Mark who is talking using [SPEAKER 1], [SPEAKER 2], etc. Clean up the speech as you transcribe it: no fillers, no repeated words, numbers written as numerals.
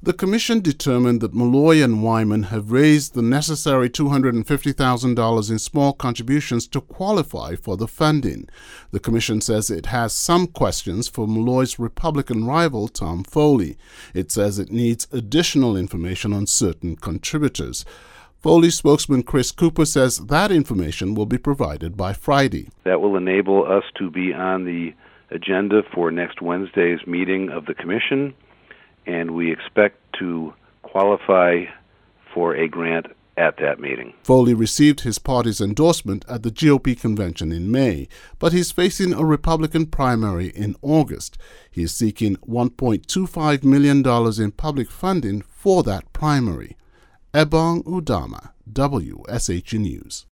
[SPEAKER 1] The commission determined that Malloy and Wyman have raised the necessary $250,000 in small contributions to qualify for the funding. The commission says it has some questions for Malloy's Republican rival, Tom Foley. It says it needs additional information on certain contributors. Foley spokesman Chris Cooper says that information will be provided by Friday.
[SPEAKER 2] That will enable us to be on the agenda for next Wednesday's meeting of the commission, and we expect to qualify for a grant at that meeting.
[SPEAKER 1] Foley received his party's endorsement at the GOP convention in May, but he's facing a Republican primary in August. He is seeking $1.25 million in public funding for that primary. Ebong Udama, WSHE News.